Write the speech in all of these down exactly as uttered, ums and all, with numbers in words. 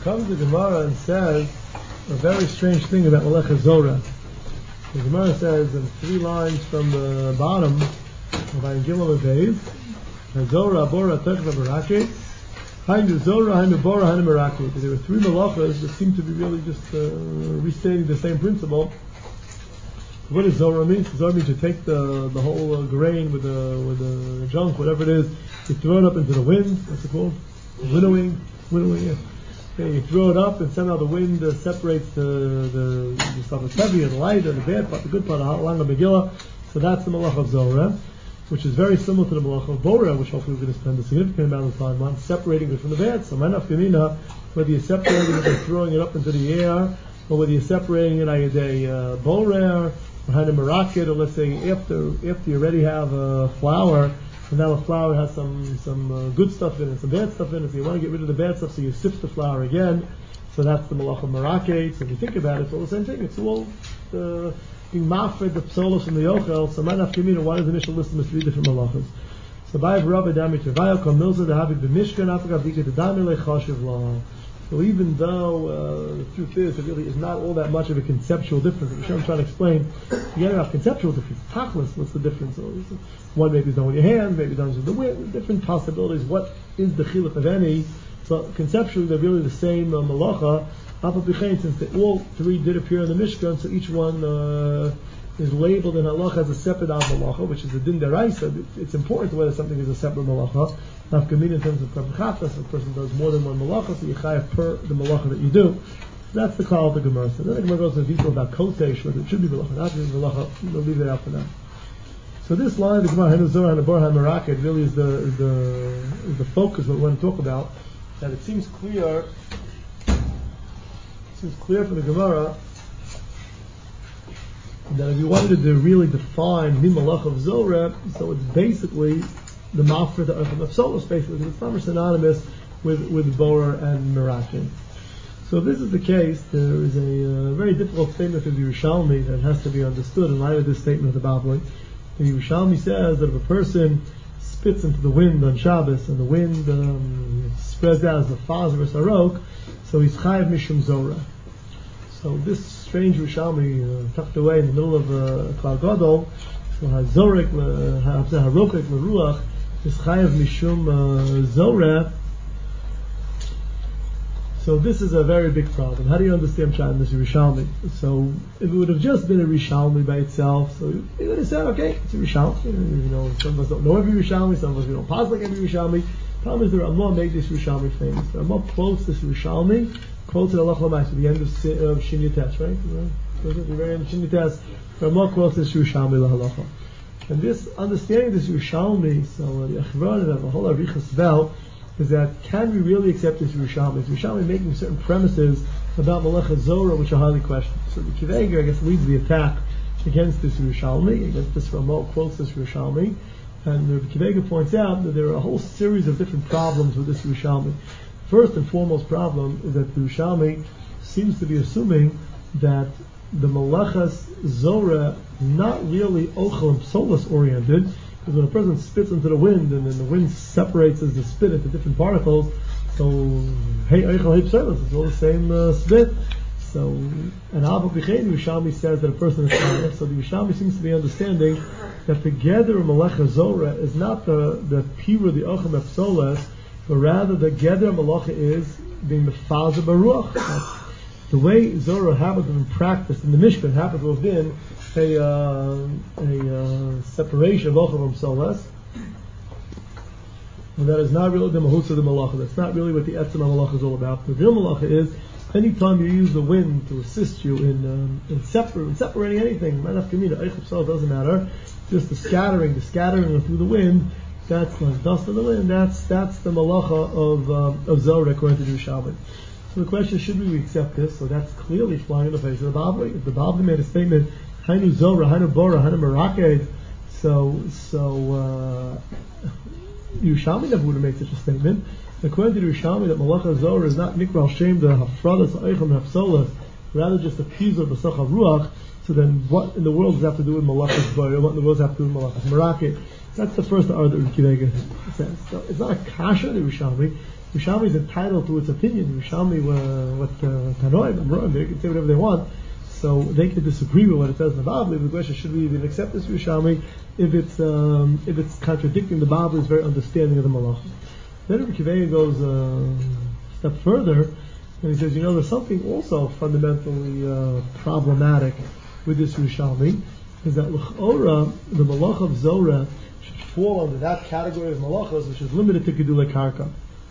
comes the Gemara and says a very strange thing about Melecha Zorah. The Gemara says in three lines from the bottom of Ayin Gimel Avev, Zorah, Bora, Techva, Meraki, Hainu Zorah, Hainu Bora, Hainu Meraki. There were three malachas that seem to be really just uh, restating the same principle. What does Zorah mean? Zorah means you take the the whole uh, grain with the with the junk, whatever it is, you throw it up into the wind. What's it called? Winnowing, winnowing. Yeah. Okay, you throw it up, and somehow the wind uh, separates the the, the stuff that's heavy and light and the bad part, the good part, the Lang of Megillah. So that's the malach of Zorah, which is very similar to the malach of Bora, which hopefully we're going to spend a significant amount of time on, separating it from the bad. So manaf gemina, whether you're separating it and throwing it up into the air, or whether you're separating it a day uh, borer, or had a meraket, or let's say after after you already have a flour, and now the flour has some some uh, good stuff in it, some bad stuff in it, so you want to get rid of the bad stuff, so you sift the flour again. So that's the malach of meraket. So if you think about it, it's all the same thing. It's all uh, being mafred the psolos from the yochel. So manaf gemina, why does the initial list of three different malachas? So by Rabbi Dami Travayo Kol Milza the Habib B'Mishkan Afrika V'Dika the Dami LeChashiv Law. So even though uh, the truth is, it really is not all that much of a conceptual difference. I'm sure I'm trying to explain. Forget about conceptual difference. Tachlis, what's the difference? One maybe is done with your hand, maybe done with the wind. Different possibilities. What is the chiluk of any? So conceptually, they're really the same uh, malacha. Apal B'chein, since they all three did appear in the Mishkan, so each one uh, is labeled in halacha as a separate av malacha, which is a din deraisa. It's important whether something is a separate malacha. Nafkamin in terms of prabchatas, if a person does more than one malacha, so you chayav per the malacha that you do. So that's the call of the Gemara. So then the Gemara goes into detail about kotesh, whether it should be malacha, not be malacha. We'll leave it out for now. So this line, the Gemara, Hanu Zorah, Hanu Bora, Hanu Meraket, really is the is the is the focus of what we want to talk about. That it seems clear, it seems clear from the Gemara that if you wanted to really define the malach of Zorah, so it's basically the mafra the earth of solos, basically. It's not synonymous with with Bora and Meraki. So if this is the case, there is a uh, very difficult statement of the Yerushalmi that has to be understood in light of this statement of the Bavli. The Yerushalmi says that if a person spits into the wind on Shabbos and the wind um, spreads out as a fazer or sarok, so he's chayav mishum Zorah. So this strange Yerushalmi uh, tucked away in the middle of a uh, Klal Gadol, so hazorik harokek leruach is chayav mishum uh, Zorah. So this is a very big problem. How do you understand Pshat this Yerushalmi? So if it would have just been a Yerushalmi by itself, so you would have said, okay, it's a Yerushalmi. You know, some of us don't know every Yerushalmi, some of us we don't pass like every Yerushalmi. The problem is the Ramah made this Yerushalmi famous. The Ramah quotes this Yerushalmi, quotes it Alach Lamais at the end of, of Shin Yates, right? At the very end of Shin Yates, Ramah quotes this Yerushalmi lahalacha. And this understanding this Yerushalmi, so uh, the Achron and the whole Arichas Vel, is that can we really accept this Yerushalmi? Is Yerushalmi making certain premises about Melecha Zorah which are highly questioned? So the Kiveger, I guess, leads the attack against this Yerushalmi, against this Ramah quotes this Yerushalmi, and the Kiveger points out that there are a whole series of different problems with this Yerushalmi. First and foremost problem is that the Yerushalmi seems to be assuming that the Melechas Zorah is not really Ochel and Psolos oriented. Because when a person spits into the wind, and then the wind separates as the spit into different particles, so hey, eichel, hey, psolos, it's all the same uh, spit. So, and Abba B'chein, the Yerushalmi says that a person is chayav. So the Yerushalmi seems to be understanding that together Melecha Zorah is not the the pira, the ochel of psolos, but rather the geder Melecha is being mefazer baruch. The way Zorah happens to have been practiced in the Mishkan happens to have been a, uh, a uh, separation of Ochel from Psolos. And that is not really the Mahus of the Malacha. That's not really what the Etzem Malacha is all about. The real Malacha is anytime you use the wind to assist you in, um, in, separ- in separating anything, Manaf Kamina, Eichel Psolos doesn't matter, just the scattering, the scattering through the wind, that's like dust in the wind, that's that's the Malacha of, um, of Zorah according to Yerushalmi. So the question is, should we accept this? So that's clearly flying in the face of the Bavli. If the Bavli made a statement, Hainu Zorah, Hainu Bora, Hainu Meraked, so so uh, Yerushalmi never would have made such a statement. According to Yerushalmi, that Melecha Zorah is not Nikra Shem the Hafradas Eichel Hafsolas, rather just a Pizur B'Sach Ruach. So then, what in the world does that have to do with Melecha Bora? What in the world does that have to do with Melecha Meraked? That's the first art that Rabbi Akiva says. So it's not a kasha to Yerushalmi. Yerushalmi is entitled to its opinion. Yerushalmi, uh, what uh, Tanoim, Amorim, they can say whatever they want. So they can disagree with what it says in the Bible. The question, should we even accept this Yerushalmi if it's um, if it's contradicting the Bible's very understanding of the Malach? Then Rabbi Akiva goes uh, a step further, and he says, you know, there's something also fundamentally uh, problematic with this Yerushalmi, is that l'chora, the Malach of Zorah, should fall under that category of Malachos, which is limited to Gedulei Karka.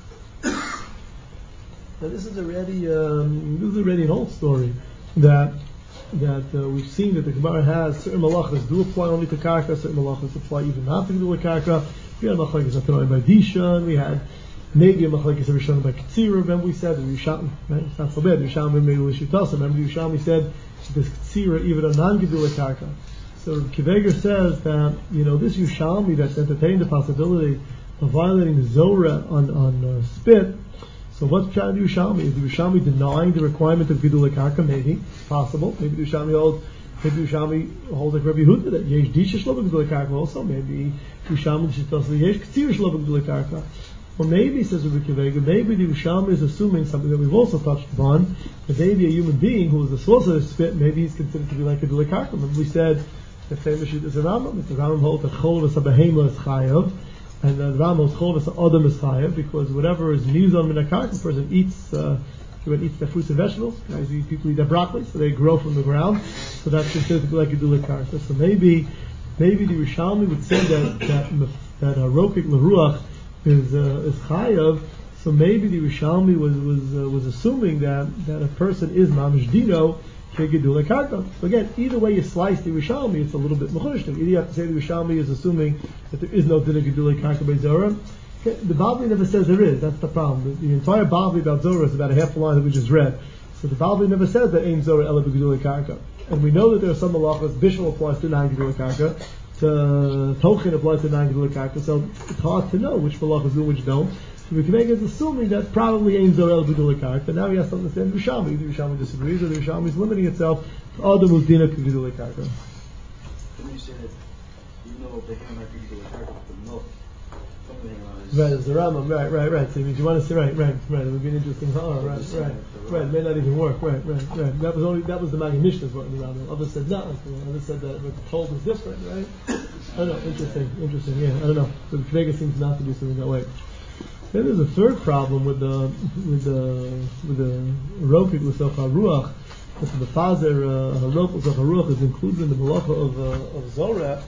Now this is already um, this is already an old story that that uh, we've seen that the Gemara has certain malachas do apply only to karka, certain malachas apply even not to Gedulei Karka. We had machlekes atanoim by Dishan, we had maybe a machlekes Rishon by Katsira. Remember we said the Yerushalmi, right? It's not so bad. The Yerushalmi maybe we should tell. Remember the Yerushalmi said this Katsira even a non-Gedulei Karka. So Kiveger says that, you know, this Yerushalmi that's entertained the possibility of violating Zorah on on uh, spit. So what's trying to do Yerushalmi? Is the Yerushalmi denying the requirement of Gedulei Karka? Maybe possible. Maybe the Yerushalmi holds. Maybe the Yerushalmi holds like Rabbi Yehuda that Yesh Disha Shlo Gedulei Karka also. Maybe Yerushalmi should tell us that Yesh Katsir Shlo Gedulei Karka. Or maybe, says Rabbi Kiveger, maybe the Yerushalmi is assuming something that we've also touched upon, that maybe a human being who is the source of the spit, maybe he's considered to be like a Gedulei Karka. Remember we said the famous shit is a Rambam. If the Rambam holds that Chol v'Sabahema is Chayav, and the Rambam holds Chol v'Sa'adam is Chayav, because whatever is mizon min a person eats, uh, eats their fruits and vegetables. Guys, people eat their broccoli, so they grow from the ground. So that's considered to be like a Gedulei Karka. So maybe, maybe the Yerushalmi would say that that that uh, Rokik L'Ruach is uh, is Chayav. So maybe the Yerushalmi was was uh, was assuming that that a person is mamish dino. So again, either way you slice the Yerushalmi, it's a little bit mechurish. Either you have to say the Yerushalmi is assuming that there is no din of Gedulei Karka by Zorah. The Bavli never says there is. That's the problem. The, the entire Bavli about Zorah is about a half a line that we just read. So the Bavli never says that Ein Zorah Ela Gedulei Karka. And we know that there are some malachas. Bishul applies to non Gedulei Karka. To Tochin applies to non Gedulei Karka. So it's hard to know which malachas do and which don't. So we can make it assuming that probably Ein Zorah Ela Gedulei Karka. Now he has to understand the Yerushalmi. The Yerushalmi disagrees, or the Yerushalmi is limiting itself to Adam Uzdina Gedulei Karka. When you say that you know the hand might be Gedulei Karka, but the milk from the hand is right, it's the Rambam, right, right, right. So you want to say right, right, right. It would be an interesting. Oh, right, right, right. It may not even work. Right, right, right. That was only that was the Maggid Mishnah's word in the Rambam. Others said no. Others said that what the told is different, right? I don't know. Interesting, interesting. Yeah, I don't know. The Vegas seems not to be something that way. Then there's a third problem with the with the with the Rokik L'Soch HaRuach. The Fazer Rokik L'Soch HaRuach is included in the Malacha of uh, of Zorah.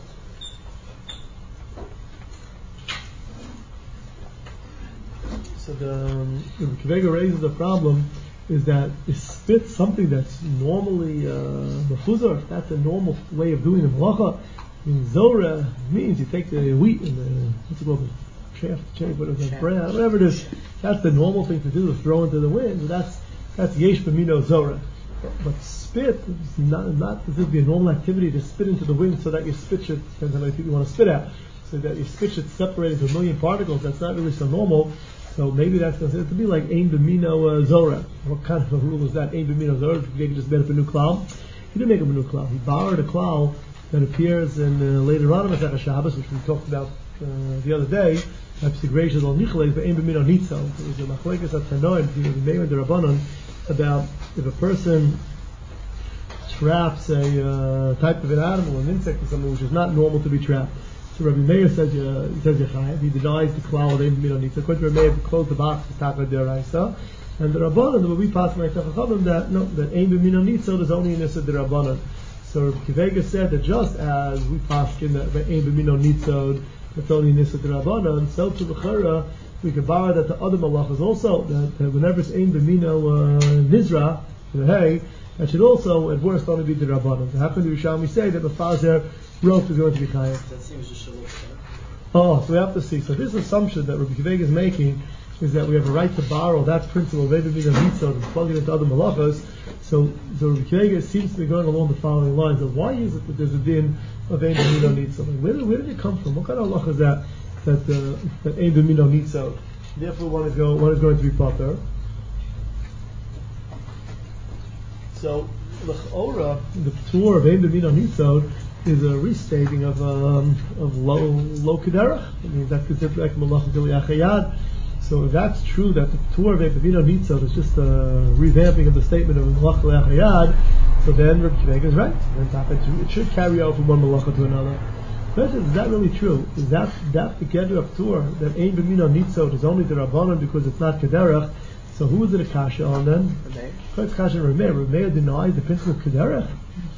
So the um, the Kivega raises the problem is that is spit something that's normally mechuzar. Uh, that's a normal way of doing the Malacha. In Zorah means you take the wheat and the what's it called? Chaff, chaff, whatever, whatever it is, that's the normal thing to do, to throw into the wind. So that's that's yesh b'mino zorah. But, but spit is not not this would be a normal activity to spit into the wind so that your spit should depends on how many people you want to spit out. So that your spit should separate into a million particles. That's not really so normal. So maybe that's considered to be like ein b'mino uh, zorah. What kind of a rule is that? Ein b'mino zorah. He just made up a new klal. He didn't make up a new klal. He borrowed a klal that appears in uh, later on in Masechah Shabbos, which we talked about uh, the other day. That's the gracious al nichleis be'ein b'mino nitzo. It was a machlekes at Tanoim, the Meir the Rabbanon, about if a person traps a uh, type of an animal, an insect or something which is not normal to be trapped. So Rabbi Meir says uh, he says Yechayev. He denies the klal of ein b'mino nitzo. According to Rabbi Meir, to close the box is taka deraisa. And the Rabbanon, the we pass like Chachamim that no, that ein b'mino nitzo is only in this of the Rabbanon. So Rabbi Kivega said that just as we pass in the ein b'mino nitzo, it's only Nisa Rabbanan, so to Bechara, we can borrow that to other malachas also, that, that whenever it's Ein B'mino uh, Nizra, the hay, that should also, at worst, only be the Rabbanan. So how can the Yerushalmi say that the Fazer rope is going to be Chayav? That seems just a little Oh, so we have to see. So this assumption that Rabbi Kivega is making is that we have a right to borrow that principle of Ein B'mino Nizra and plug it into other malachas. So, so Rabbi Kivega seems to be going along the following lines of why is it that there's a din of Ein B'mino Nitzo? Where, where did it come from? What kind of halacha is that that uh, that Ein B'mino Nitzo? Therefore, one is going one is going to be pater. So l'chora, the tour of Ein B'mino Nitzo is a restating of um, of low low kederach. I mean that's considered like malacha d'liachayad. So if that's true that the tour of Evavino Nitzot is just a revamping of the statement of malacha d'liachayad, so then Rabbi Akiva is right. Then it should carry over from one malacha to another. The question is, is that really true? Is that that the Gedra of tour that Ein B'mino Nitzot is only the Rabbanon because it's not kederach? So who is it a kasha on then? It's kasha on Rameir. Rameir denies the principle of kederach.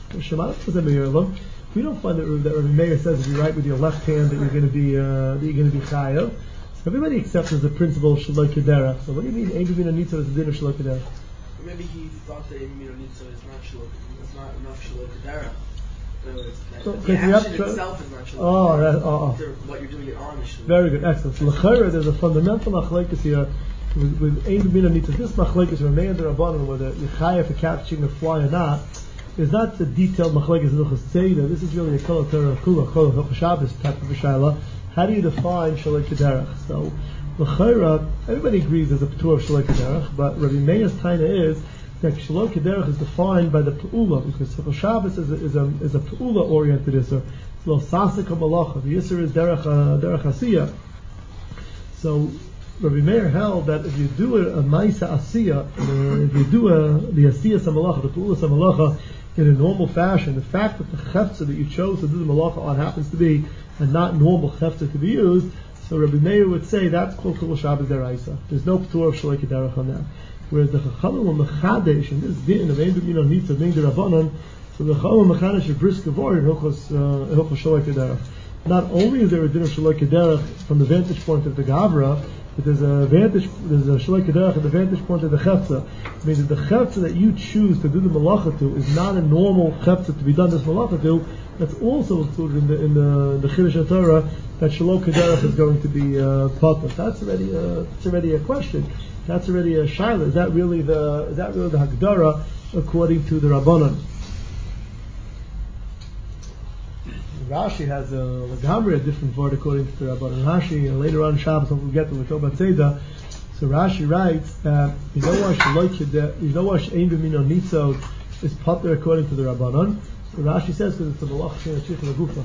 We don't find that, that Rabbi Meir says if you write with your left hand that you're going to be uh, that you're going to be chayav. So everybody accepts as the principle of shaloi kederach. So what do you mean Ein B'mino Nitzot is the din of shaloi kederach? Maybe he thought that Ein B'mino Nitzot is not shaloi, it's not enough shaloi kederach. So the action tr- itself is not shaloi. Oh, that, oh, oh. What you're doing it on is shaloi. Very good, excellent. So l'chayra, there's a fundamental machlekes here with, with Ein B'mino Nitzot. This machlekes Rameir and the Rabbanon, whether you're chayav for catching a fly or not, is not the detailed machlekes Hilchos Tzeidah. This is really a kol Torah kula kol Hilchos Shabbos type of shaila. How do you define shaloi kederach? So, l'chayra, everybody agrees there's a p'tur of shaloi kederach, but Rabbi Meir's taina is that shaloi kederach is defined by the p'ula, because Hilchos Shabbos is a is a, is a p'ula oriented isser. It's lo sasik malacha. The isser is derech uh, derech asiyah. So Rabbi Meir held that if you do a, a ma'isa asiyah, uh, if you do a the asiyah samalacha, the p'ula samalacha, in a normal fashion, the fact that the chefza that you chose to do the malacha on happens to be a not normal chefza to be used, so Rabbi Meir would say that's called Chilul Shabbos deraisa. There's no p'tur of shaloi kederach on that. Whereas the Chachamim will mechadesh in this din of Ein B'mino Nitzot being the Rabbanon, so the Chachamim will mechadesh a brisk gavor in Hilchos Hilchos shaloi kederach. Not only is there a din of shaloi kederach from the vantage point of the Gavra, but there's a vantage, there's a shaloi kederach at the vantage point of the chefza. It means that the chefza that you choose to do the malacha to is not a normal chefza to be done this malacha to. That's also included in the in the, the Chiddush HaTorah that shaloi kederach is going to be uh, potter. That's already a, that's already a question. That's already a shaila. Is that really the is that really the Hagdara according to the Rabbanon? Rashi has a legamri a different word according to the Rabbanon. Rashi, and later on Shabbos we'll get to the Torah Tzeidah. So Rashi writes that you know what you know what Ein B'mino Nitzot is potter according to the Rabbanon. So Rashi says because it's a malach she'achich lagufa.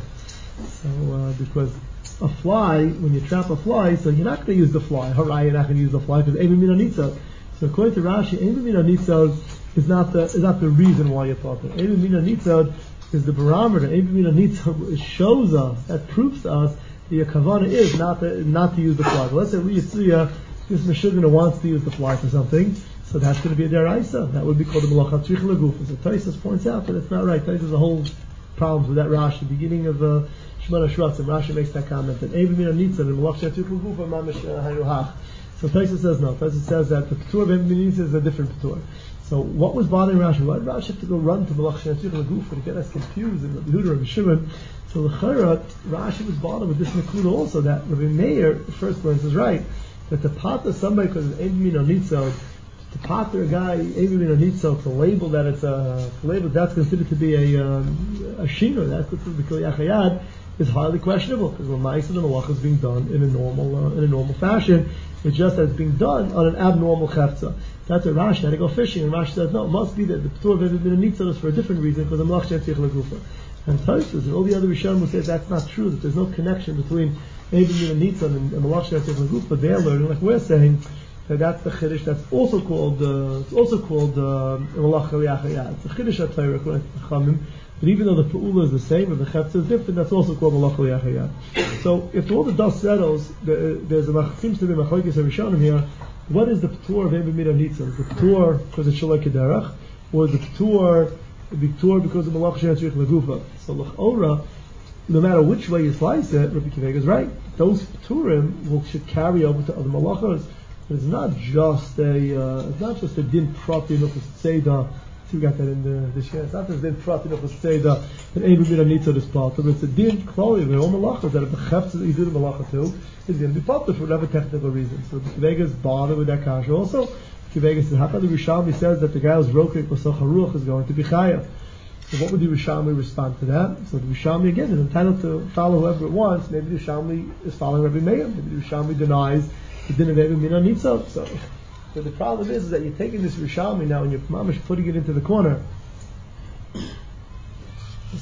So uh, because a fly, when you trap a fly, so you're not going to use the fly. Harai, you're not going to use the fly because Ein B'mino Nitzot. So according to Rashi, Ein B'mino Nitzot is not the is not the reason why you're potter. Ein B'mino Nitzot is the barometer. Ein B'mino Nitzot shows us, that proves to us that your kavanah is not to, not to use the fly. But let's say we Yitzuya, this Meshugana wants to use the fly for something, so that's going to be a deraisa. That would be called the malach tzrich leguf. So Taisus points out that it's not right. Taisus has a whole problems with that Rashi. Beginning of uh, Shemona Shratzim, Rashi makes that comment that Ein B'mino Nitzot and malach tzrich leguf are mamish hayuhach. So Taisus says no. Taisus says that the p'tur of Ein B'mino Nitzot is a different p'tur. So what was bothering Rashi? Why did Rashi have to go run to malach tzrich leguf to get us confused and Rabbi Yehuda, Rabbi Shimon? So the Chayrat, Rashi was bothered with this Nakuda also, that Rabbi Meir, at first glance, is right, that to pater somebody because of Ein B'mino Nitzot, to pater a guy, Ein B'mino Nitzot, to label that it's a, to label that's considered to be a, um, a shino, that's considered to be Kol Yachayad, is highly questionable, because when Ma'aseh the Malach is being done in a normal, uh, in a normal fashion, it's just that it's being done on an abnormal chefza. That's what Rashi had to go fishing, and Rashi says, no, it must be that the P'tur of Ein B'mino Nitzot is for a different reason, because the Malach Shem Tzich Lagufa. And Taisus and all the other Rishonim will say that's not true, that there's no connection between Ein B'mino Nitzot and the Malach Shem Tzich Lagufa, but they're learning, like we're saying, that that's the Chiddush that's also called, uh, it's also called, uh, Malach Yachayad. It's a Chiddush HaTorah, according to Chachamim, but even though the Pa'ula is the same, and the Chetza is different, that's also called Malach Yachayad. So, if all the dust settles, there's a, seems to be a Machlokes Rishonim here, what is the P'tur of Ein B'mino Nitzot? Is the P'tur because it's Shaloi Kederach, or is the P'tur the P'tur because of Malach Shem Tzich Lagufa? So L'ch'ora, no matter which way you slice it, Rabbi Akiva is right. Those P'turim will should carry over to other malachos. It's not just a uh, it's not just a din prati nufus tzeda. So we got that in the this year. It's not just a din prati nufus tzeda that Ein B'mino Nitzot is part of. It's a din klali with all malachos that if the chefs that you do the malacha to is going to be part of for whatever technical reason. So Rabbi Akiva is bothered with that kasha also. Vegas says, how about the Rishalmi says that the guy who's rokik or socharuch is going to be chayav? So what would the Rishalmi respond to that? So the Rishalmi again is entitled to follow whoever it wants. Maybe the Rishalmi is following Rabbi Meir. Maybe the Rishalmi denies the din of Ein B'mino Nitzot. So, so the problem is, is that you're taking this Rishalmi now and you're mamish putting it into the corner. So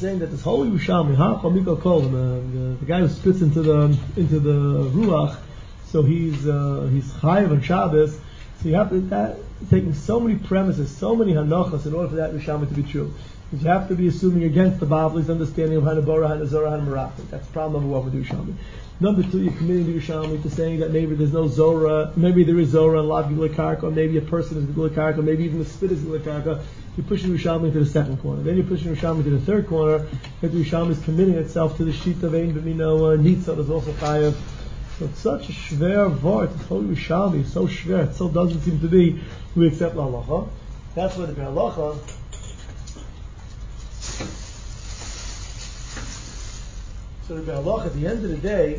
saying that this whole Yerushalmi, Ha'achal Mikol Kol, the, the guy who spits into the into the ruach, so he's uh, he's chayav on Shabbos. So you have to that taking so many premises, so many hanachas in order for that Yerushalmi to be true. Because you have to be assuming against the Bavli's understanding of Hanabora, Hanazora, Hanamaratik. That's problem number one with Yerushalmi. Number two, you're committing the Yerushalmi to saying that maybe there's no Zora, maybe there is Zora and Lav Gilui Karka, or maybe a person is Gilui Karka, or maybe even the spit is Gilui Karka. You're pushing Yerushalmi to the second corner. Then you're pushing Yerushalmi to the third corner, that the Yerushalmi is committing itself to the sheet of Ein B'mino Nitza, there's also Chayav. So it's such a shver vart, it's whole Yerushalmi, it's so shver, it so doesn't seem to be, we accept La Halacha. That's why the Halacha, so the Halacha, at the end of the day,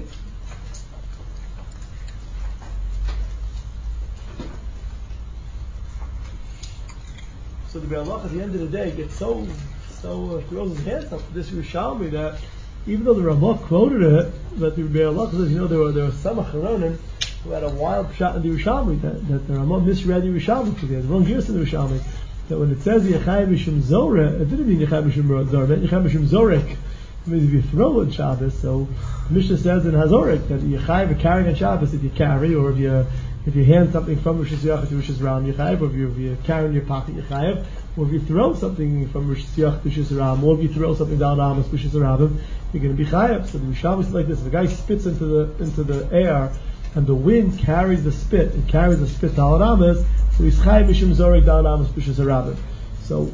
so the Halacha at the end of the day gets so, so uh, throws his hands up to this Yerushalmi that even though the Ramah quoted it, that the Halacha says, you know, there were there were some Acharonim who had a wild shot in the Yerushalmi, that, that the Ramah misread the Yerushalmi, because they had the wrong gears in the Yerushalmi, that when it says Yechai Mishum Zoreh, it didn't mean Yechai Mishum Zoreh, it meant Yechai Mishum Zorek. It means if you throw on Shabbos, so Mishnah says in Hazorek that Yechai for carrying on Shabbos, if you carry, or if you if you hand something from Rosh Hashanah to Rosh Hashanah, Yechai, or if you if you carry in your pocket, Yechai, or if you throw something from Rosh Hashanah to Rosh Hashanah, or if you throw something down Amos to Rosh Hashanah, you're going to be Chayav. So the Risham is like this: if a guy spits into the into the air, and the wind carries the spit, and carries the spit down Amos, so he's Chayav Mishum Zorek down Amos to Rosh Hashanah. So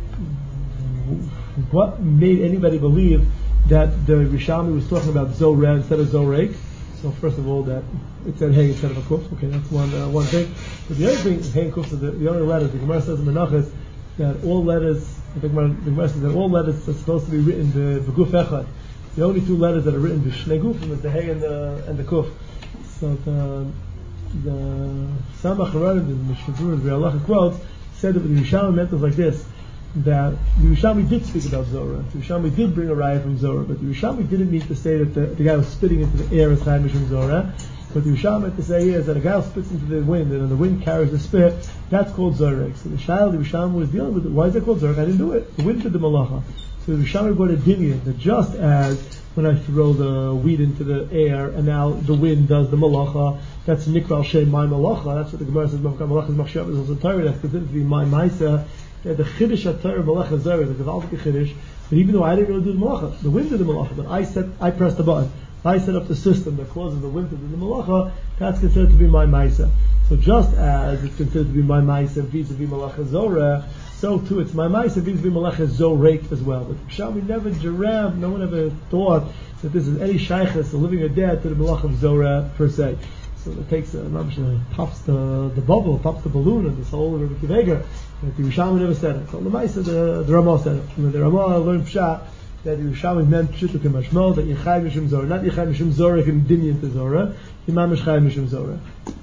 what made anybody believe that the Rishami was talking about Zoreh instead of Zorek? So first of all, that it said hey instead of a kuf. Okay, that's one uh, one thing. But the other thing, hey and kuf, the, the other letters, the Gemara says in Menachos that all letters, I think the Gemara says that all letters are supposed to be written the Guf Echad. The only two letters that are written the Shnei Gufim is the hey and the and the kuf. So the the Samach Haranim, the Mishnah, the Halacha quotes, said that the Rishami meant was like this: that the Yerushalmi did speak about Zorah. The Yerushalmi did bring a raya from Zorah, but the Yerushalmi didn't mean to say that the, the guy was spitting into the air as Chaim from Zorah. What the Yerushalmi meant to say is that a guy who spits into the wind, and the wind carries the spit, that's called Zorah. So the Shayla, the Yerushalmi was dealing with it. Why is that called Zorah? I didn't do it. The wind did the malacha. So the Yerushalmi brought a dinyan that just as when I throw the wheat into the air, and now the wind does the malacha, that's Nikral Shem my malacha. That's what the Gemara says. Malacha is machshav is also Torah. That's considered to be my ma'isa. Yeah, the chiddush at Torah malacha zara is a gavaldik chiddush. But even though I didn't really do the malacha, the wind did the malacha. But I set, I pressed the button. I set up the system that causes the wind to do the malacha. That's considered to be my ma'isa. So just as it's considered to be my ma'isa vis-a-vis malacha zora, so too it's my ma'isa vis-a-vis malacha zorek as well. But Shami never jarav, no one ever thought that this is any shaykhs, a living or dead, to the malacha of zora per se. So it takes, uh, pops the the bubble, pops the balloon, and this whole Rebbe Kivega. That the Yerushalmi never said it. So the Maisa, the, the Ramah said it. When the Ramah learned Pshat, that the Yerushalmi meant Pshutuk and Mashmo, that Yechai Mishum Zorah, not Yechai Mishum Zorah and Dinyan to Zorah, Imam Yechai Mishum Zorah.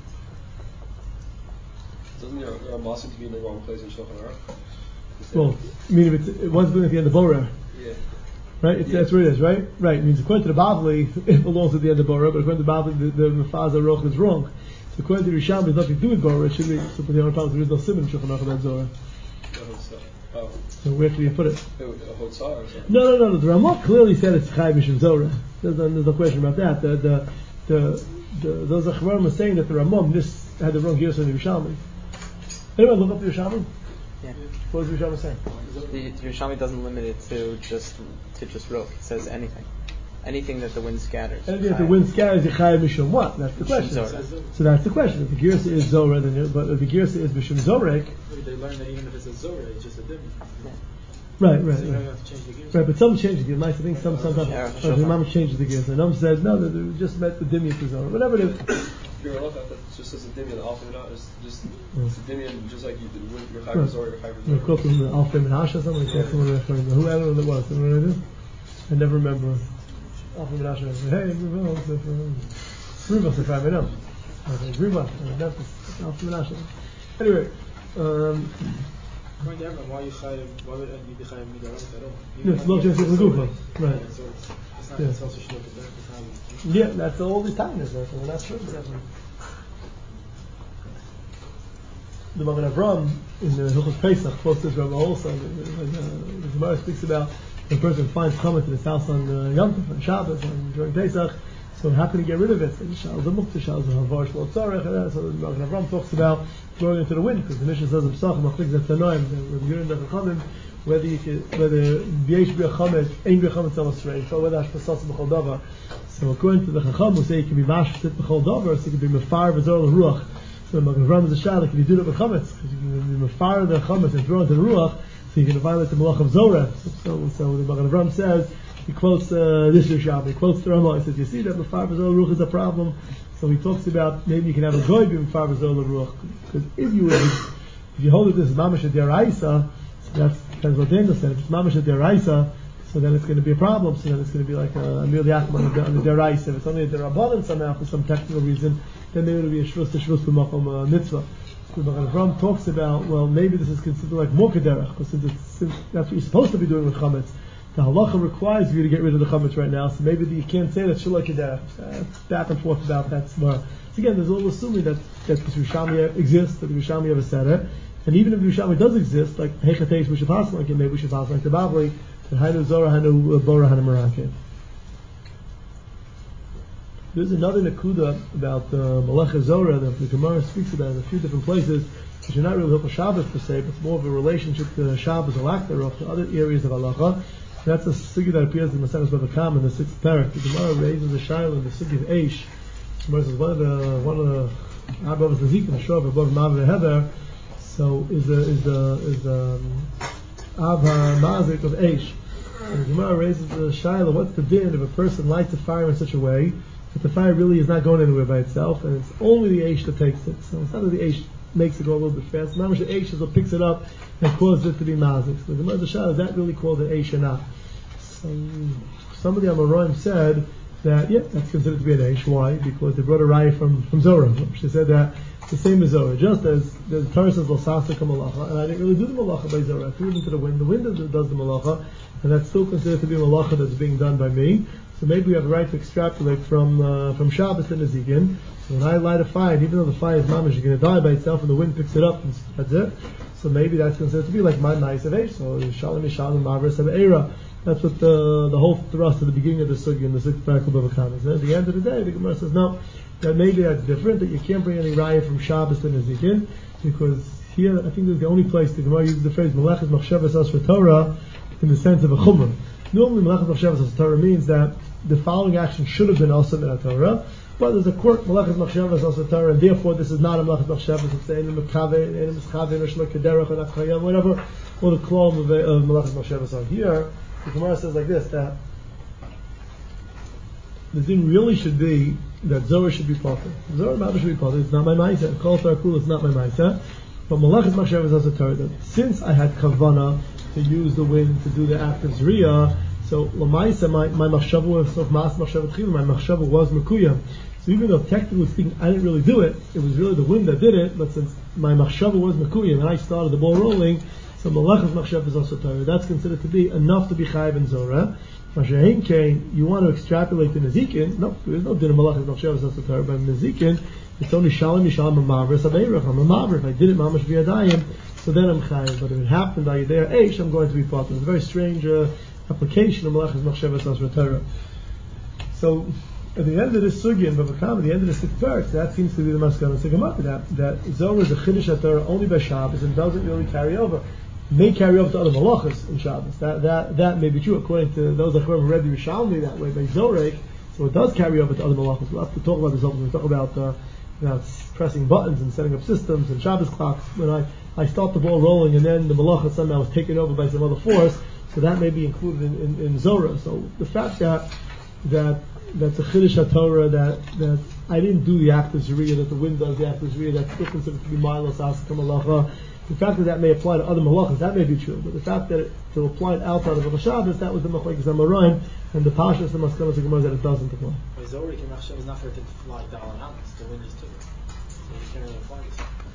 Doesn't the Ramah seem to be in the wrong place in Shulchan Aruch? Well, I mean, if it's, it was at the end of Borah. Yeah. Right? It's, yeah. That's where it is, right? Right. It means according to the Bavli, it belongs at the end of Borah, but according to the Bavli, the, the Mefaz Aruch is wrong. So according to the Risham, there's nothing to do with Borah. It should be, so for the other problems, there is no simon in Shulchan Aruch about Zorah. Oh. So where can you put it? A Hotzah or something? No, no, no, no. The Ramah clearly said it's Chai Mishum Zorah. There's no, there's no question about that. The, the, the, the, those Achmarim are saying that the Ramah mis- had the wrong gears on the Yerushalmi. Anyone look up the Yerushalmi? Yeah. What does the Yerushalmi say? The Yerushalmi doesn't limit it to just to just rope. It says anything. Anything that the wind scatters. Anything that the wind scatters, Yechai Mishum what? That's the question. Zorah. So that's the question. If the Girsa is Zorah, then but if the Girsa is Mishum Zorek. They learn that even if it's a Zorah, it's just a dim. Yeah. Right, right, So you right. don't have to change the gears. Right, but some change the gears. I think some sometimes Yeah, uh, the Imam changes the gears. And some said no, that it just meant the Dimya to Zorah. Whatever it is. Your halacha that just says a dimyan, the alpha not is just Mm. it's a dimyan, just like you did with your Right. chayv zor, your chayv You zor. quote from the Alfred Menashe or something like that. Someone referring to who I don't know what it was. You know what I do? I never remember. Alfred Menashe said, "Hey, Ruva, Ruva, if I know." I said, "Ruva, that's Alfred Menashe." Anyway, um, Why do you have- why you chayav- why would you be chayav midarot at all? no, it's not just the Gufa, right? Yeah, so it's, it's not Yeah. it's also shloka there, it's not- Yeah, that's all the time is. That's we're not sure. Exactly. The Magen Avram in the Hilchos Pesach quotes this Rabbi also. The, the, the Gemara speaks about When a person finds chametz in his house on uh, Yom Tov, on Shabbos, and during Pesach, so how can he get rid of it? So the Muktzah, Shal the Havar, Shlo Tzarech, so the Magen Avraham talks about throwing it into the wind, because the Mishnah says himself, Machlik Zet Tanoim, with Yurin Dech Chachamim, whether you can, whether B'yesh B'ya Chametz, Ein B'ya Chametz Al Asrei, or whether Hashpasas B'chol Davar. So according to the Chacham, who say it can be Mashpasas B'chol Davar, so it can be Mefar V'zor L'Ruach. So Magen Avraham is a shad, can you do that with Chametz? Because you can Mefar the Chametz and throw it into the Ruach, so you can violate the Malach of Zorah. So, so the Magen Avraham says, he quotes uh, this Rishab, he quotes the Ramah, he says, you see that Mefar V'zor L'Ruach is a problem. So he talks about maybe you can have a goy be Mefar V'zor L'Ruach. Because if you if you hold it this is Mamash D'Oraisa, so that's depends what Daniel said. If it's Mamash D'Oraisa, so then it's going to be a problem. So then it's going to be like a Amir Yachman on the D'Oraisa. If it's only a D'Rabbanan somehow for some technical reason, then maybe it'll be a Shvus to Shvus B'Makom Mitzvah. So the Magen Avraham talks about, well, maybe this is considered like Mokederach, because since, it's, since that's what you're supposed to be doing with Chametz. The halacha requires you to get rid of the chametz right now, so maybe you can't say that shalai kederach. Uh, back and forth about that svara. So again, there's a little assuming that that this Yerushalmi exists, that the Yerushalmi ever said it, and even if the Yerushalmi does exist, like hechateis we should pass like it, maybe we should pass like the Bavli, and hainu zora, hainu bora, hainu merakev. There's another nakuda about uh, Melecha Zorah that the Gemara speaks about in a few different places, which are not really Hilchos Shabbos per se, but it's more of a relationship to Shabbos, or lack thereof, to other areas of halacha. That's a sugi that appears in Maseches Bava Kama in the sixth parak. The Gemara raises a shaila in the sugi of Eish. The Gemara says one of the one of the Abba was the Zik in the shore above Mav Heber. So is the is the is the um, Abba Mazik of Eish. And the Gemara raises the shaila: what's the din if a person lights a fire in such a way that the fire really is not going anywhere by itself, and it's only the Eish that takes it? So it's not that the Eish makes it go a little bit fast. Mamash the Eish is what picks it up and causes it to be mazik. So the Gemara Shah, is that really called an Eish or not? So somebody on Amoraim said that yeah, that's considered to be an Eish. Why? Because they brought a raya from from Zorah. She said that it's the same as Zorah. Just as the Torah says L'sasa Malacha, and I didn't really do the Malacha by Zorah. I threw it into the wind. The wind does the Malacha, and that's still considered to be a Malacha that's being done by me. So maybe we have a right to extrapolate from uh, from Shabbos and Nezikin. So when I light a fire, even though the fire is mamash, you're going to die by itself, and the wind picks it up, and that's it. So maybe that's considered to be like my nice of Eish. So Shalom Yishalom Mavris of Eira. That's what the the whole thrust at the beginning of the sugi in the sixth parak of Bava Kama is. At the end of the day, the Gemara says no, that maybe that's different. That you can't bring any raya from Shabbos to Nezikin, because here I think this is the only place the Gemara uses the phrase Melechas Machshavas Asra Torah in the sense of a chumrah. Normally, Melechas Machshavas Asra Torah means that the following action should have been also in a Torah, but there's a quirk, Melechas Machshavas also Torah, and therefore this is not a Melechas Machshavas, it's a Mekave, a Mischave, or Shlo Kederach, or Nachayam, whatever, or the klom of, of Melechas Machshavas are here. The Gemara says like this, that the thing really should be that Zorah should be potter. Zorah Mabba should be potter, it's not my Maisa, Kol Tarakul, it's not my Maisa, but Melechas Machshavas also Torah, that since I had Kavana to use the wind to do the act of Zriya, so Lamaisa, my my machshava was of mas machshava tchila. My machshava was mekuyam. So even though technically speaking, I didn't really do it, it was really the wind that did it. But since my machshava was mekuyam and I started the ball rolling, so malachas machshava is also Torah. That's considered to be enough to be chayiv in Zorah. Mashahin kain, you want to extrapolate to Nezikin? No, there is no din of malachas machshava is also Torah. But Nezikin, it's only shalom yishalom amavris abeirach. I'm a mavr. If I did it mamash v'yadayim, so then I'm chayiv. But if it happened by yedei eish, I'm going to be potter. It's a very strange Uh, application of Melechas Machshavas Asra Torah. So at the end of this sugi in Bava Kama, at the end of the sixth parak, that seems to be the Maskana Segamah, that that Zorah is a Chiddush Torah only by Shabbos and doesn't really carry over. It may carry over to other Malachas in Shabbos. That that that may be true according to those that who read the Yerushalmi that way by Zorah. So it does carry over to other Malachas. We'll have to talk about this when we talk about uh, you know, pressing buttons and setting up systems and Shabbos clocks. When I, I start the ball rolling and then the Malacha somehow is taken over by some other force, so that may be included in, in, in Zorah. So the fact that that that's a Chiddush HaTorah, that that I didn't do the act of Zeriya, that the wind does the act of Zeriya, that's still considered to be Milos Asaka Malacha. The fact that that may apply to other Malachas, that may be true. But the fact that it, to apply it outside of a Shabbos, that was the Machlekes Amoraim, and the Pashas, the Maskanos, the Gemara that it doesn't apply. Zorah is not for it to fly down and out, it's the wind is too. So you can't really apply this.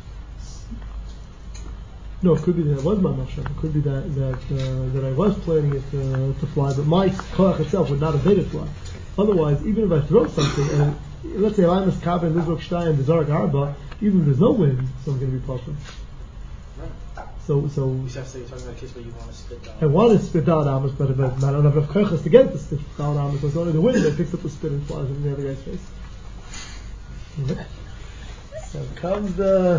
No, it could be that it was my machshav. It could be that that uh, that I was planning it uh, to fly, but my koach itself would not have made it fly. Otherwise, even if I throw something, and let's say if I'm a Kabe and Lizrok Shtayim, the Zarak Arba, even if there's no wind, so I'm going to be potter. So, so You have to say you're talking about a case where you want to spit down. I want to spit down amos, but if I don't have enough kochas to get the spit down amos, so it's only the wind that picks up the spit and flies in the other guy's face. Okay. So comes the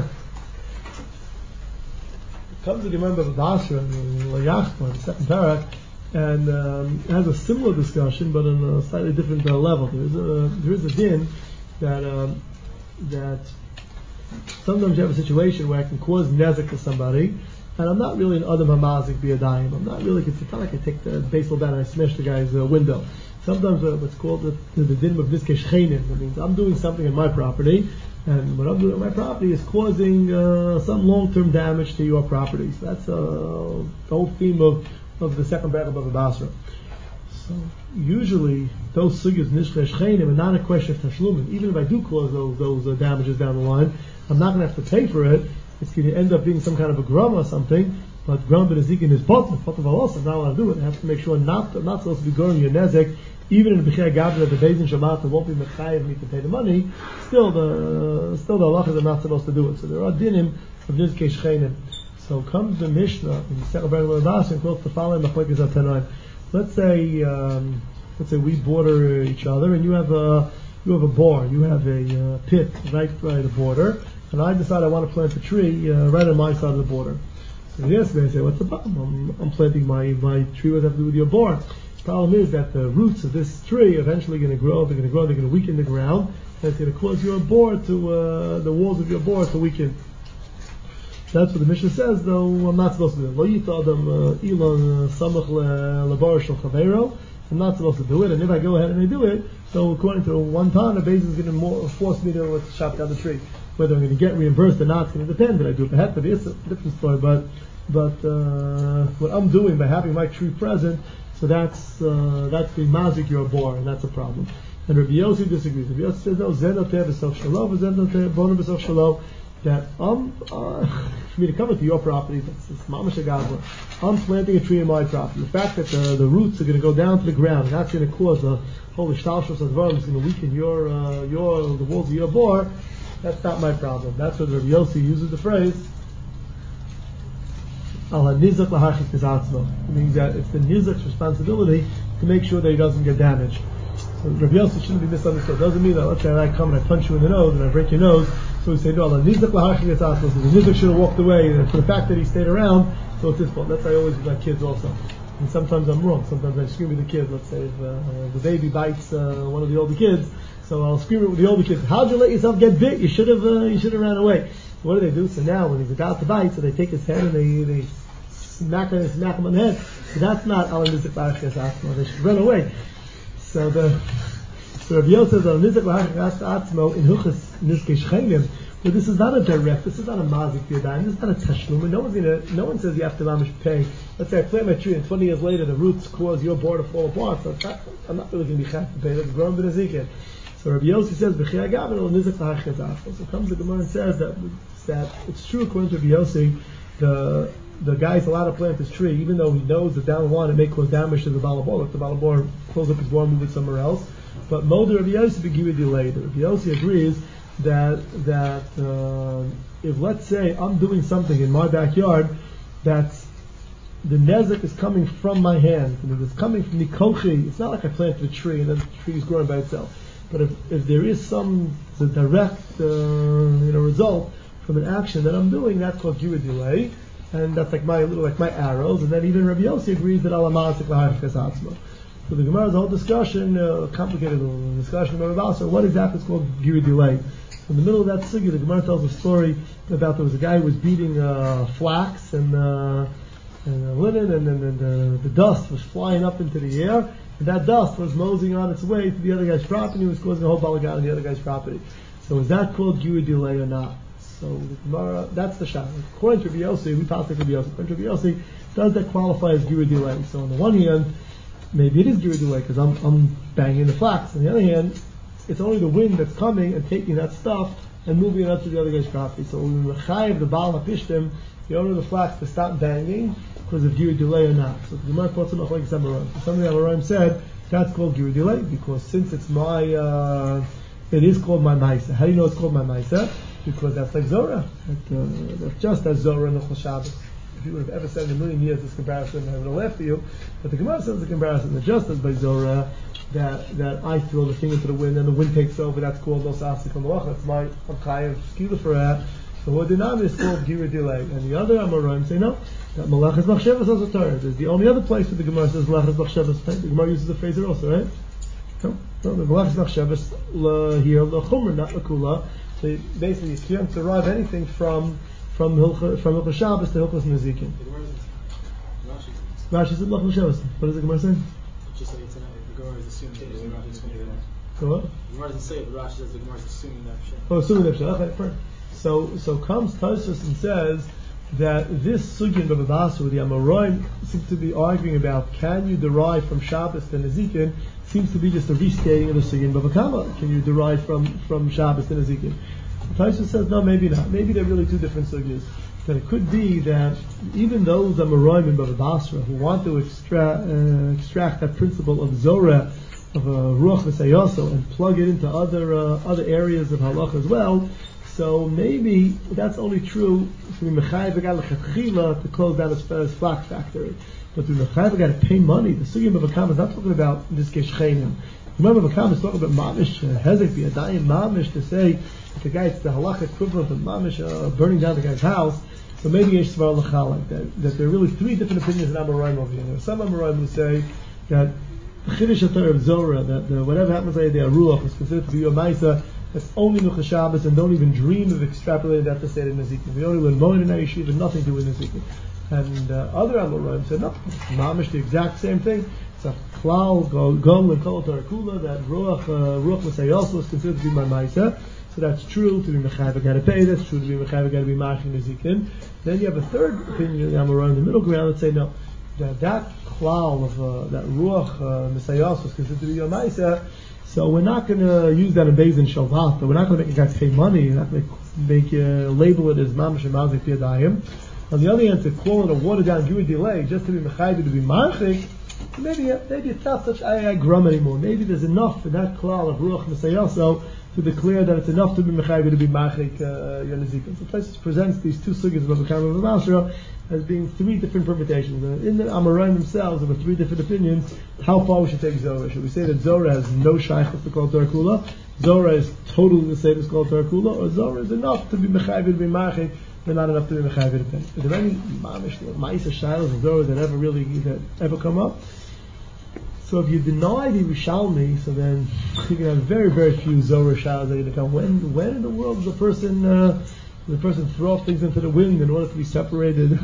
comes the Gemara of Basra in Layachma, the second parak, and um, it has a similar discussion, but on a slightly different uh, level. There is a there is a din that um, that sometimes you have a situation where I can cause nezek to somebody, and I'm not really an adam hamazik biyadayim. I'm not really. It's kind of like I take the baseball bat and I smash the guy's uh, window. Sometimes uh, what's called the, the, the din of nizkei shchenim. That means I'm doing something in my property, and what I'm doing on my property is causing uh, some long-term damage to your property. So that's uh, the whole theme of, of the second paragraph of Basra. So usually those sugyas nizkei shchenim are not a question of tashlumin. Even if I do cause those those uh, damages down the line, I'm not going to have to pay for it. It's going to end up being some kind of a grum or something. But grum b'nezikin is potter. Potter v'alos. I'm not allowed to do it. I have to make sure not I'm not supposed to be going your nezek. Even in B'chei Gavra, the Beis Din Shabbat won't be mechayev me to pay the money. Still, the still the halachas are not supposed to do it. So there are dinim of nizkei shchenim. So comes the Mishnah in the second paragraph of Basra and quotes the following machlokes atanoim. Let's say um, let's say we border each other, and you have a you have a bar, you have a uh, pit right by the border, and I decide I want to plant a tree uh, right on my side of the border. So yesterday I say, what's the problem? I'm, I'm planting my my tree. What does it have to do with your bar? The problem is that the roots of this tree are eventually going to grow. They're going to grow. They're going to weaken the ground, and it's going to cause your board to uh, the walls of your board to weaken. That's what the Mishnah says. Though I'm not supposed to do it. Lo yitadam ilon samach lebar shel chaveiro. I'm not supposed to do it, and if I go ahead and I do it, so according to one time, the base is going to more, force me to chop down the tree. Whether I'm going to get reimbursed or not, it's going to depend. Did I do it ahead? But it's a different story. But but uh, what I'm doing by having my tree present. So that's uh, that's the mazik your bar, and that's a problem. And Rabbi Yossi disagrees. Rabbi Yossi says no, zenoteh v'soch shalom, zenoteh bonim v'soch shalom. That um, uh, for me to come into your property, that's it's mamash agavra. I'm planting a tree in my property. The fact that the, the roots are going to go down to the ground, that's going to cause a whole shtalshus advarim. It's going to weaken your uh, your the walls of your bar. That's not my problem. That's what Rabbi Yossi uses the phrase. It means that it's the nizak's responsibility to make sure that he doesn't get damaged. So Rabbi Yossi shouldn't be misunderstood. It doesn't mean that, let's say I come and I punch you in the nose and I break your nose, so we say, no, the nizak should have walked away, and for the fact that he stayed around, so it's his fault. That's how I always do my kids also. And sometimes I'm wrong. Sometimes I scream at the kids. Let's say if uh, the baby bites uh, one of the older kids, so I'll scream at the older kids, how'd you let yourself get bit? You should have uh, you should have ran away. So what do they do? So now when he's about to bite, so they take his head and they, they smack him, smack him on the head. So that's not al nizik la'achas atzmo. They should run away. So the so Rabbi Yosef says al nizik la'achas atzmo in huchas nizkei shchenim. But this is not a direct. This is not a mazik biyadayim. This is not a tashlum. And no one's gonna. No one says you have to mamish pay. Let's say I plant my tree and twenty years later the roots cause your board to fall apart. So not, I'm not really going to be chayav to pay. That's grown b'nezikin. So Rabbi Yossi says b'chiyah gavin al nizik la'achas atzmo. So comes the Gemara and says that that it's true according to Rabbi Yossi. The the guy's allowed to plant his tree, even though he knows that down the line it may cause damage to the balabor. If the balabor pulls up his bar and moves it somewhere else. But Moder Rabbi Yossi begiva delayed. Rabbi Yossi agrees that that uh, if let's say I'm doing something in my backyard, that's the nezek is coming from my hand, and if it's coming from the kochi, it's not like I planted a tree and then the tree is growing by itself. But if, if there is some the direct uh, you know result from an action that I'm doing, that's called giva delay. And that's like my little, like my arrows, and then even Rabbi Yossi agrees that Allah Ma'asik L'Ha'achas Atzmo. So the Gemara's whole discussion, uh, complicated little discussion about Rabbi Yossi, what exactly is called Giri Delay. In the middle of that sugya, the Gemara tells a story about there was a guy who was beating uh, flax and, uh, and uh, linen, and then and, uh, the dust was flying up into the air, and that dust was moseying on its way to the other guy's property, and was causing a whole balagan on the other guy's property. So is that called Giri Delay or not? So the Gemara, that's the shot. According to Rabbi Yossi, we talked to Rabbi Yossi. According to Rabbi Yossi, does that qualify as Giri Delay? So on the one hand, maybe it is Giri Delay because I'm I'm banging the flax. On the other hand, it's only the wind that's coming and taking that stuff and moving it up to the other guy's property. So when the Chayiv, the Baal HaPishtim, the owner of the flax, to stop banging because of Giri Delay or not. So the Gemara quotes him like Samarim. So something that Amoraim said, that's called Giri Delay because since it's my, uh, it is called my Maisa. How do you know it's called my Maisa? Because that's like Zorah. That, uh, that's just as Zorah in the Chol Shabbos. if you would have ever said in a million years this comparison, I would have laughed at you. But the Gemara says the comparison that just as by Zorah, that that I throw the thing into the wind and the wind takes over. That's called Los Asik Malacha. It's my Chayav Skila for that. So what dinam is called Gira delay, and the other Amoraim say no. That Malachas Machshavas also Torah. There's the only other place where the Gemara says Malachas Machshavas. The Gemara uses the phrase there also, right? No, no. The Malachas Machshavas here the Chumra, not the Kula. So basically, you can't derive anything from from Hilchah from Hilchah Shabbos to Hilchas Nezikin. Rashi said Malachas Machshavas. What does the Gemara say? Just like it's in the Gemara is assuming that Rashi is going to be right. So what? The Gemara doesn't say it, but Rashi says the Gemara is assuming that shit. Oh, assuming that shit. Okay, fine. So, so comes Tosfos and says that this sugya in Bava Basra, the Amoraim seem to be arguing about can you derive from Shabbos to Nezikin, seems to be just a restating of the sugya in Bava Kama. Can you derive from, from Shabbos to Nezikin? Tosfos says no, maybe not. Maybe they're really two different sugyas. That it could be that even those Amoraim in Bava Basra who want to extract uh, extract that principle of Zorah, of a Ruach V'Sayoso, and plug it into other uh, other areas of Halach as well. So maybe that's only true to be Mechayev Lechatchila to close down his, his flax factory. But to be Mechayev got to pay money. The Sugya of Avakam is not talking about in this case Shchenim. Remember, Avakam is talking about Mamish, Hezek, B'Yadayim, Mamish, to say that the guy, it's the halakha equivalent of Mamish uh, burning down the guy's house. So maybe Yesh Svar L'chal like that. That there are really three different opinions in Amoraim over here. There are some Amoraim who say that the Chiddush HaTorah of Zorah, that the, whatever happens by the Ruach is considered to be a Maisa. That's only Nucha Shabbos, and don't even dream of extrapolating that to say in Nezikin. We only learn Moed in Yeshiva, nothing to do with Nezikin. And uh, other Amoraim said no, it's mamish the exact same thing. It's a klal gol and kol tarakula that ruach uh, ruach l'sayosel is considered to be my ma'isa. So that's true to be mechayev got to pay. That's true to be mechayev got to be ma'achim Nezikin. Then you have a third opinion, the Amoraim, in the middle ground, that say no, that that klal of uh, that ruach l'sayosel is considered to be your ma'isa. So we're not going to use that in Beis and Shalvat. We're not going to make guys pay money. We're not going to make uh, label it as mamish and mazik piyadayim. On the other hand, to call it a watered down Jewish delay just to be mechayiv to be marchik, maybe maybe it's not such ayay grum anymore. Maybe there's enough in that klal of ruach nesayoso to declare that it's enough to be mechayiv to be marchik yonezikim. So Tosfos presents these two sugyas of Avakam and Masra as being three different permutations. And in the Amoraim themselves, there were three different opinions how far we should take Zorah. Should we say that Zorah has no shaykhus to call Torah Kula? Zorah is totally the same as called Torah Kula? Or Zorah is enough to be mechayiv to be marchik, but not enough to be mechayiv to pay? Is there any mamish, ma'isa shaylas of Zorah that ever really, that ever come up? So if you deny the Rishalmi, so then you can have very, very few Zorah shaylas that are going to come. When, when in the world does a person... Uh, the person throw off things into the wind in order to be separated.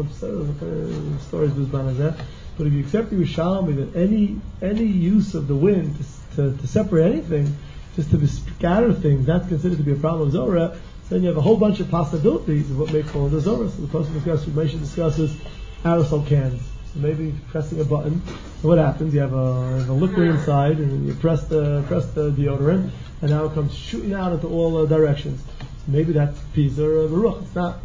Stories that. But if you accept the Rishalmi that any any use of the wind to, to, to separate anything, just to scatter things, that's considered to be a problem of Zorah, then you have a whole bunch of possibilities of what may fall into Zorah. So the person discusses, Moshe discusses aerosol cans. So maybe pressing a button, so what happens? You have a, you have a liquid inside, and you press the press the deodorant, and now it comes shooting out into all uh, directions. Maybe that's Pizar Baruch. It's not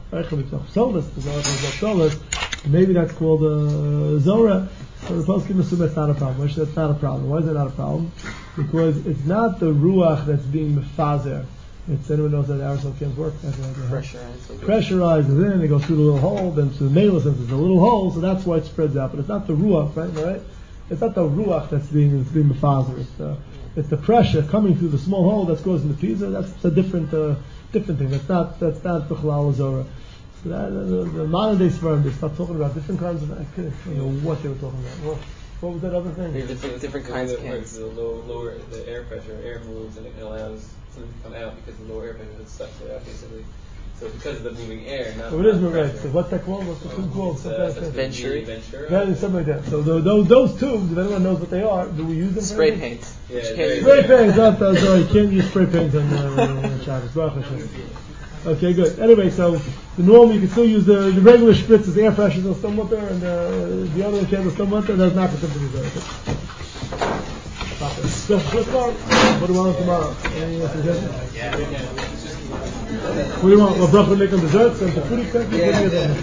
maybe that's called uh, Zorah. So the poskim assume it's not a problem. Which that's not a problem. Why is it not a problem? Because it's not the ruach that's being mefazer. It's anyone knows that aerosol cans work. Pressurized. Pressurized, and then they go through the little hole. Then to the nail sense, it's a little hole, so that's why it spreads out. But it's not the ruach, right? Right? It's not the ruach that's being that's being mefazer. It's the it's the pressure coming through the small hole that's causing the pizza. That's a different. Uh, Different thing. That's not that's not the Chalal Zorah. So that, the, the modern day Sfarim, they start talking about different kinds of. I couldn't know what they were talking about. What, what was that other thing? There's different, different kinds of cans. The low, lower the air pressure, air moves and it allows something to come out because the lower air pressure is sucks it out basically. So because of the moving air, not. So it is moving. Right. So what's that called? What's the tube called? Uh, Venturi. Yeah, something like that. So the, those those tubes, if anyone knows what they are, do we use them? Spray for paint. Yeah, spray paint. Not uh, sorry, you can't use spray paint on uh, Shabbos. Okay, good. Anyway, so the normal you can still use the, the regular spritz as air pressure or some water, and uh, the other one can have some water. That's not the simple result. What do you want tomorrow? Any suggestions? What do you want? A bracha make on desserts and the food expenses?